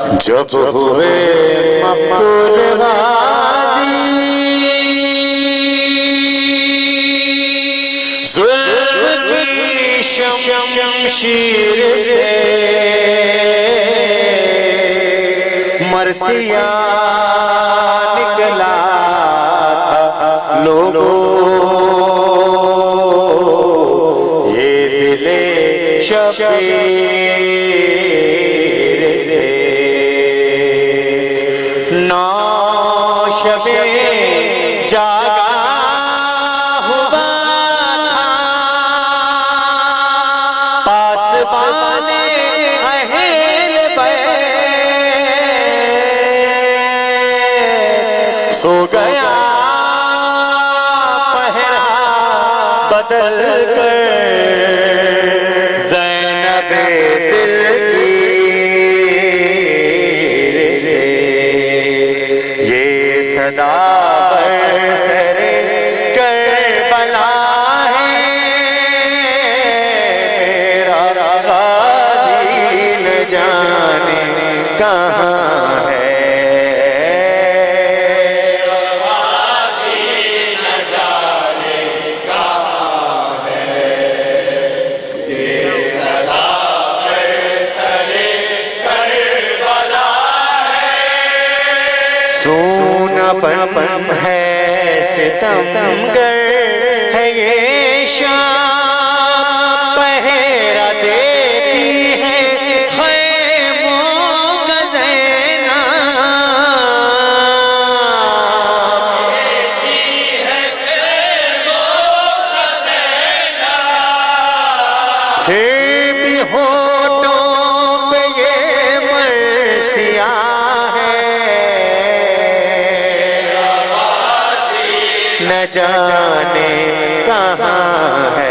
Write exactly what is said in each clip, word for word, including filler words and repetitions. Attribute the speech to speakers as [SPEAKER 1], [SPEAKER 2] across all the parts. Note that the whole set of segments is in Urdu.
[SPEAKER 1] جب ہوئے مقتول غازی ظلم کی شمشیر سے مرثیہ نکلا تھا لوگوں یہ دل شبیر جاگا ہوا تھا پاسبان اہل بیت سو گیا پہرا بدل کر زینب دل کی یہ صدا پن ہے ستمگر ہے یہ شام پہرا دیتی ہے خیموں کا زینہ پھر بھی ہوٹوں پہ یہ مرثیہ نہ جانے کہاں ہے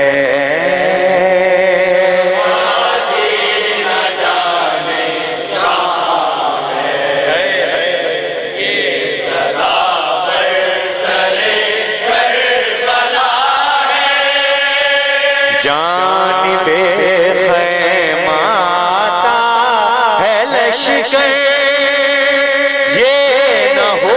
[SPEAKER 1] نہ جانے کہاں ہے یہ صدا برسرِ کربلا ہے جانب خیمہ آتا ہے لشکر یہ نہ ہو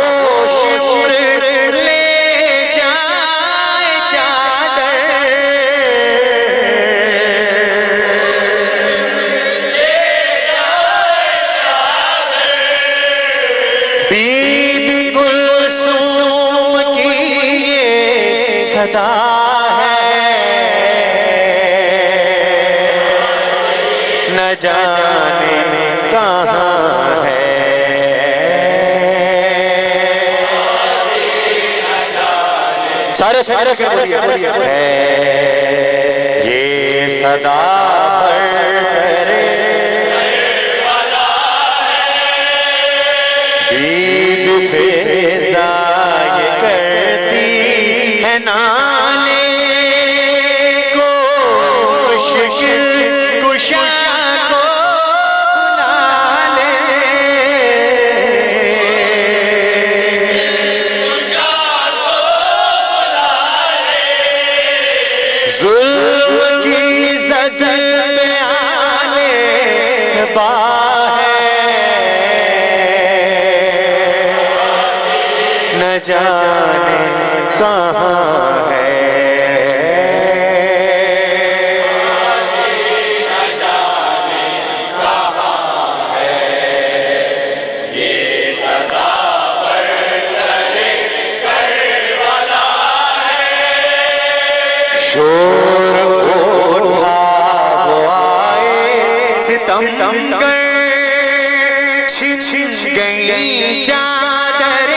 [SPEAKER 1] نہ جانے کہاں ہے سارے سارے سے بولیے بولیے یہ صدا عید فیضا یہ کرتی ہے نانے کو مشکل کشا کو بلا لے ظلم کی زد میں آنے با نہ جانے کہاں ہے نہ جانے کہاں ہے یہ صدا برسرِ کربلا ہے شور اٹھا وہ آئے ستم کر چھن گئی چادریں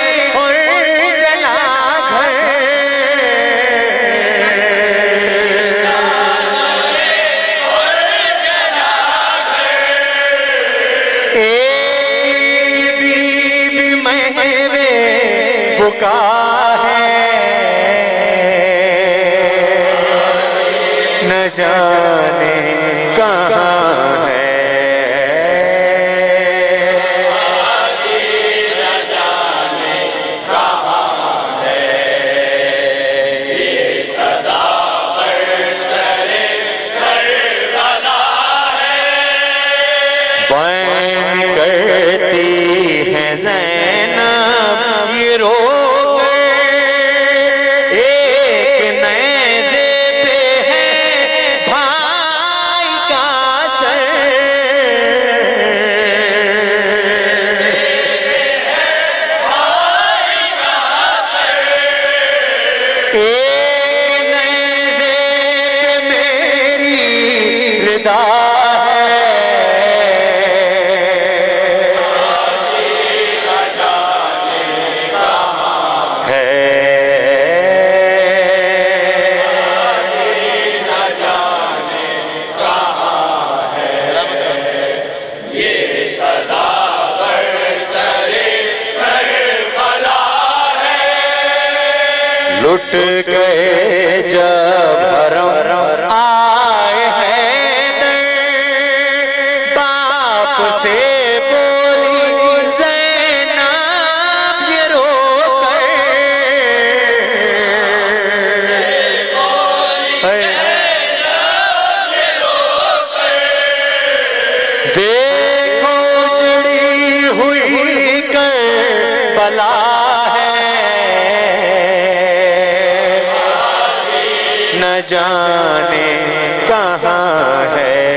[SPEAKER 1] نہ جانے کہاں ہے نہ جانے کہاں ہے یہ صدا برسرِ کربلا ہے لٹ گئے جب حرم آئے ہیں در، باپ سے بولی زینب یہ رو کر، دیکھو جڑی ہوئی کربلا نہ جانے کہاں ہے،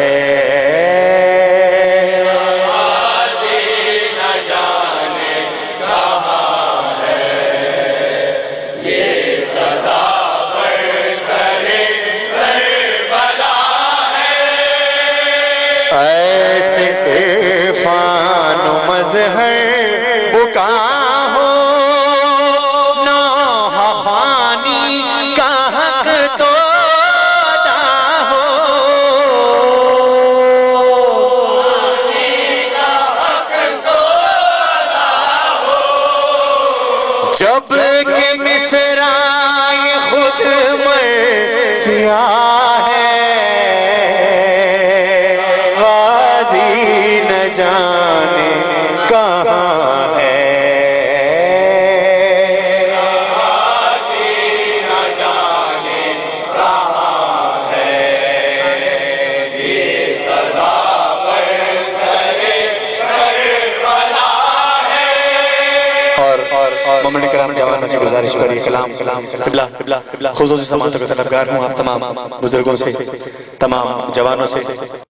[SPEAKER 1] نہ جانے کہاں ہے، یہ سزا برسرِ کربلا ہے۔ ایسے عرفان و مظہر بکا ہو، نوحہ خوانی کا حق تو جب کہ مصرائے خود مرثیہ ہے، وادی نہ جانے کہاں ہے، وادی نہ جانے کہاں ہے، یہ سزا برسرِ کربلا ہے۔ اور اور مومن کرام جوانوں کی گزارش کری کلام کلام قبلہ قبلہ خصوصی سماعتوں کا طلبگار ہوں آپ تمام بزرگوں سے، تمام جوانوں سے